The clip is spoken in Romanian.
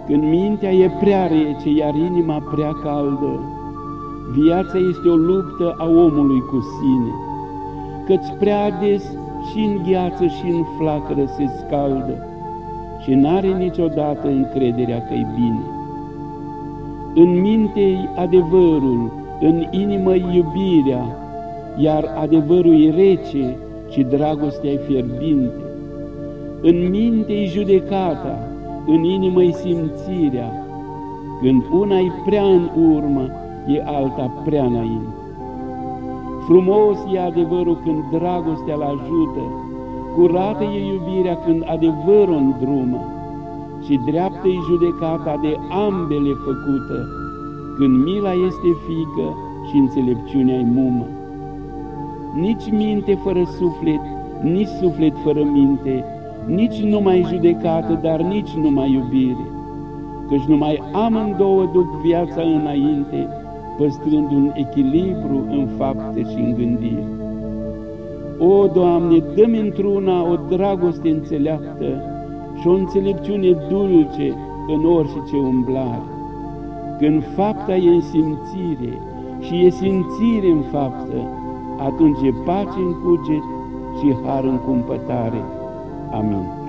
Când mintea e prea rece, iar inima prea caldă, viața este o luptă a omului cu sine, căci prea ades și în gheață și în flacără se scaldă și n-are niciodată încrederea că-i bine. În minte-i adevărul, în inimă-i iubirea, iar adevărul-i rece și dragostea-i fierbinte. În minte-i judecata, în inimă-i simțirea, când una-i prea în urmă, e alta prea înainte. Frumos e adevărul când dragostea l-ajută, curată e iubirea când adevărul îndrumă, și dreaptă-i judecata de ambele făcută, când mila este fiică și înțelepciunea-i mumă. Nici minte fără suflet, nici suflet fără minte, nici numai judecată, dar nici numai iubire, căci numai amândouă duc viața înainte, păstrând un echilibru în fapte și în gândire. O, Doamne, dă-mi într-una o dragoste înțeleaptă și o înțelepciune dulce în orice umblare. Când fapta e în simțire și e simțire în faptă, atunci e pace în cuget și har în cumpătare. Amin.